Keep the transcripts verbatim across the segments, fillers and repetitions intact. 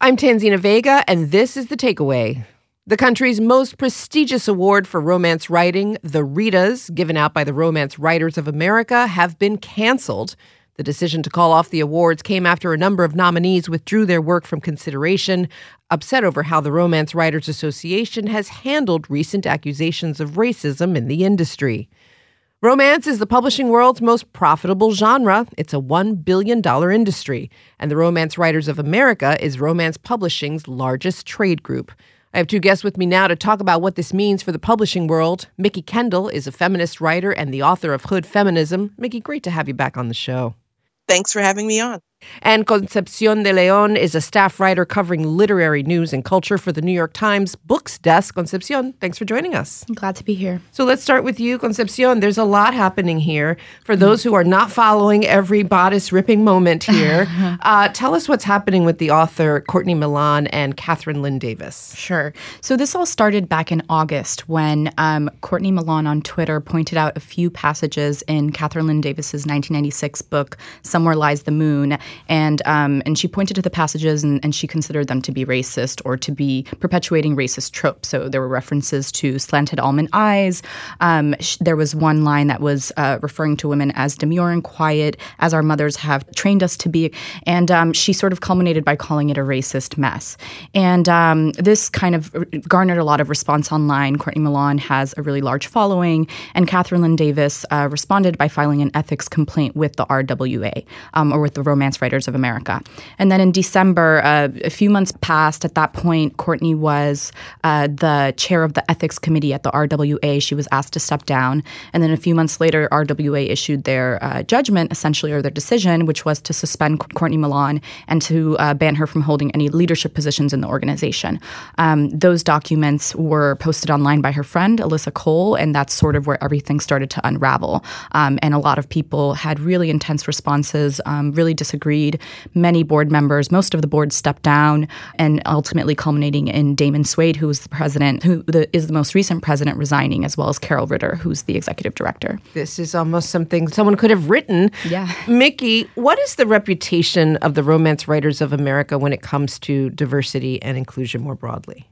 I'm Tanzina Vega, and this is The Takeaway. The country's most prestigious award for romance writing, the Ritas, given out by the Romance Writers of America, have been canceled. The decision to call off the awards came after a number of nominees withdrew their work from consideration, upset over how the Romance Writers Association has handled recent accusations of racism in the industry. Romance is the publishing world's most profitable genre. It's a one billion dollars industry, and the Romance Writers of America is romance publishing's largest trade group. I have two guests with me now to talk about what this means for the publishing world. Mikki Kendall is a feminist writer and the author of Hood Feminism. Mikki, great to have you back on the show. Thanks for having me on. And Concepcion de Leon is a staff writer covering literary news and culture for the New York Times Books Desk. Concepcion, thanks for joining us. I'm glad to be here. So let's start with you, Concepcion. There's a lot happening here. For those who are not following every bodice-ripping moment here, uh, tell us what's happening with the author Courtney Milan and Katherine Lynn Davis. Sure. So this all started back in August when um, Courtney Milan on Twitter pointed out a few passages in Katherine Lynn Davis's nineteen ninety-six book, Somewhere Lies the Moon. And um, and she pointed to the passages and, and she considered them to be racist or to be perpetuating racist tropes. So there were references to slanted almond eyes. Um, sh- there was one line that was uh, referring to women as demure and quiet, as our mothers have trained us to be. And um, she sort of culminated by calling it a racist mess. And um, this kind of garnered a lot of response online. Courtney Milan has a really large following. And Katherine Lynn Davis uh, responded by filing an ethics complaint with the R W A, um, or with the Romance Writers of America. And then in December, uh, a few months passed. At that point, Courtney was uh, the chair of the ethics committee at the R W A. She was asked to step down. And then a few months later, R W A issued their uh, judgment, essentially, or their decision, which was to suspend Courtney Milan and to uh, ban her from holding any leadership positions in the organization. Um, those documents were posted online by her friend, Alyssa Cole, and that's sort of where everything started to unravel. Um, and a lot of people had really intense responses, um, really disagreed. Many board members, most of the board stepped down, and ultimately culminating in Damon Suede, who was the president, who the, is the most recent president, resigning, as well as Carol Ritter, who's the executive director. This is almost something someone could have written. Yeah. Mikki, what is the reputation of the Romance Writers of America when it comes to diversity and inclusion more broadly?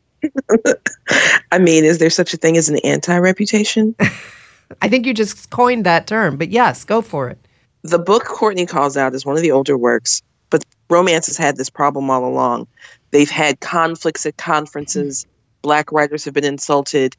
I mean, is there such a thing as an anti-reputation? I think you just coined that term, but yes, go for it. The book Courtney calls out is one of the older works, but romance has had this problem all along. They've had conflicts at conferences. Black writers have been insulted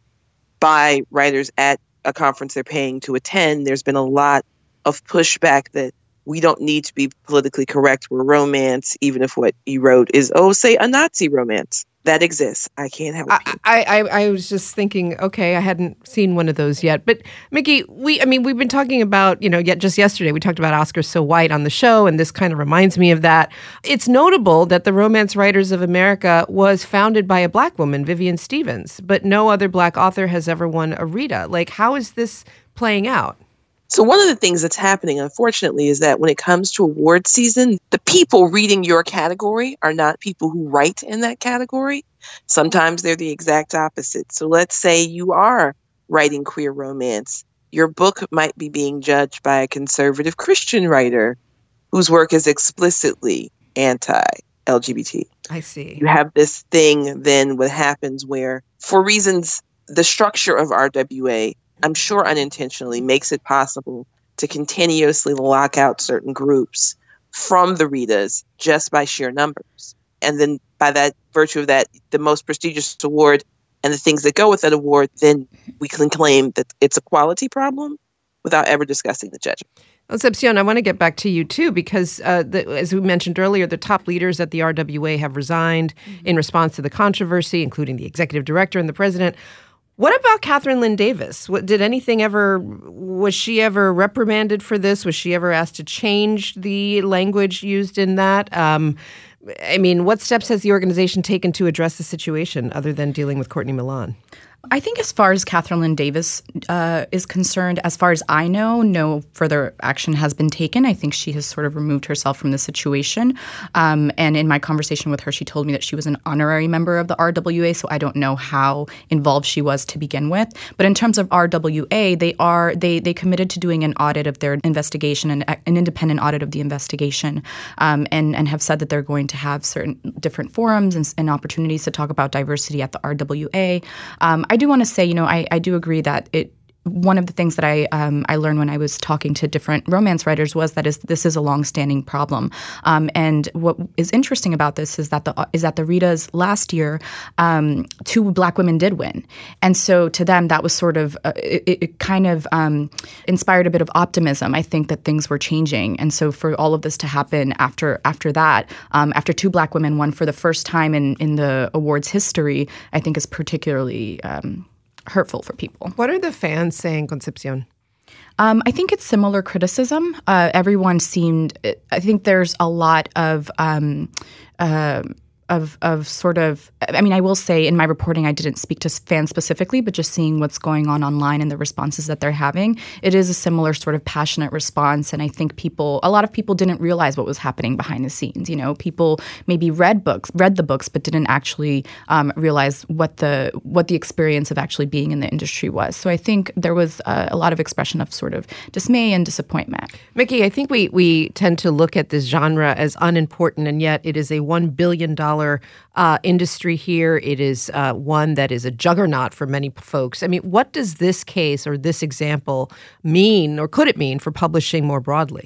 by writers at a conference they're paying to attend. There's been a lot of pushback that we don't need to be politically correct. We're romance, even if what you wrote is, oh, say a Nazi romance. That exists. I can't help you. I, I, I was just thinking, okay, I hadn't seen one of those yet. But Mikki, we, I mean, we've been talking about, you know, yet just yesterday we talked about Oscar So White on the show, and this kind of reminds me of that. It's notable that the Romance Writers of America was founded by a Black woman, Vivian Stevens, but no other Black author has ever won a Rita. Like, how is this playing out? So one of the things that's happening, unfortunately, is that when it comes to award season, the people reading your category are not people who write in that category. Sometimes they're the exact opposite. So let's say you are writing queer romance. Your book might be being judged by a conservative Christian writer whose work is explicitly anti-L G B T. I see. You have this thing then what happens where, for reasons, the structure of R W A, I'm sure unintentionally, makes it possible to continuously lock out certain groups from the Ritas just by sheer numbers. And then by that virtue of that, the most prestigious award and the things that go with that award, then we can claim that it's a quality problem without ever discussing the judgment. Concepcion, I want to get back to you, too, because uh, the, as we mentioned earlier, the top leaders at the R W A have resigned mm-hmm. in response to the controversy, including the executive director and the president. What about Katherine Lynn Davis? What, did anything ever, was she ever reprimanded for this? Was she ever asked to change the language used in that? Um, I mean, what steps has the organization taken to address the situation other than dealing with Courtney Milan? I think as far as Catherine Lynn Davis uh, is concerned, as far as I know, no further action has been taken. I think she has sort of removed herself from the situation. Um, and in my conversation with her, she told me that she was an honorary member of the R W A, so I don't know how involved she was to begin with. But in terms of R W A, they are they they committed to doing an audit of their investigation, and an independent audit of the investigation, um, and, and have said that they're going to have certain different forums and, and opportunities to talk about diversity at the R W A. Um, I do want to say, you know, I, I do agree that it one of the things that I um, I learned when I was talking to different romance writers was that is this is a longstanding problem. Um, and what is interesting about this is that the is that the Ritas last year, um, two Black women did win, and so to them that was sort of uh, it, it kind of um, inspired a bit of optimism. I think that things were changing, and so for all of this to happen after after that, um, after two Black women won for the first time in in the awards history, I think is particularly Um, hurtful for people. What are the fans saying, Concepcion? Um, I think it's similar criticism. Uh, everyone seemed. I think there's a lot of. Um, uh, Of, of sort of, I mean, I will say in my reporting, I didn't speak to fans specifically, but just seeing what's going on online and the responses that they're having, it is a similar sort of passionate response. And I think people, a lot of people didn't realize what was happening behind the scenes. You know, people maybe read books, read the books, but didn't actually um, realize what the what the experience of actually being in the industry was. So I think there was a, a lot of expression of sort of dismay and disappointment. Mickey, I think we we tend to look at this genre as unimportant, and yet it is a one billion dollars Uh, industry here. It is uh, one that is a juggernaut for many folks. I mean, what does this case or this example mean, or could it mean, for publishing more broadly?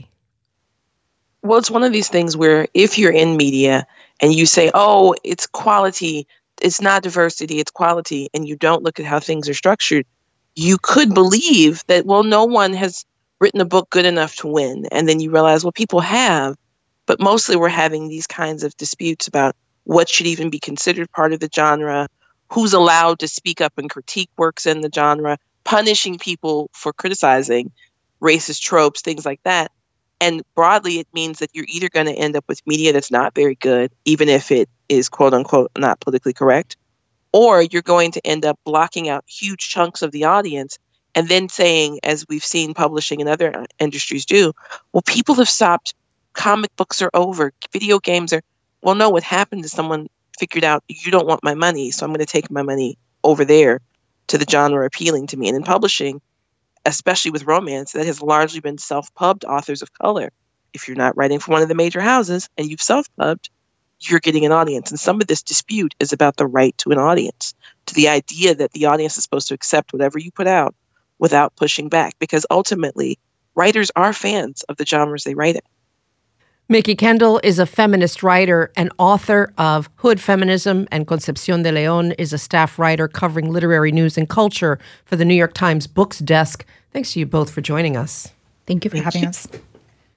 Well, it's one of these things where if you're in media and you say, oh, it's quality, it's not diversity, it's quality, and you don't look at how things are structured, you could believe that, well, no one has written a book good enough to win. And then you realize, well, people have, but mostly we're having these kinds of disputes about what should even be considered part of the genre, who's allowed to speak up and critique works in the genre, punishing people for criticizing racist tropes, things like that. And broadly, it means that you're either going to end up with media that's not very good, even if it is quote unquote not politically correct, or you're going to end up blocking out huge chunks of the audience and then saying, as we've seen publishing and other industries do, well, people have stopped, comic books are over, video games are. Well, no, what happened is someone figured out, you don't want my money, so I'm going to take my money over there to the genre appealing to me. And in publishing, especially with romance, that has largely been self-pubbed authors of color. If you're not writing for one of the major houses and you've self-pubbed, you're getting an audience. And some of this dispute is about the right to an audience, to the idea that the audience is supposed to accept whatever you put out without pushing back. Because ultimately, writers are fans of the genres they write in. Mikki Kendall is a feminist writer and author of Hood Feminism, and Concepcion de Leon is a staff writer covering literary news and culture for the New York Times Books Desk. Thanks to you both for joining us. Thank you for having us.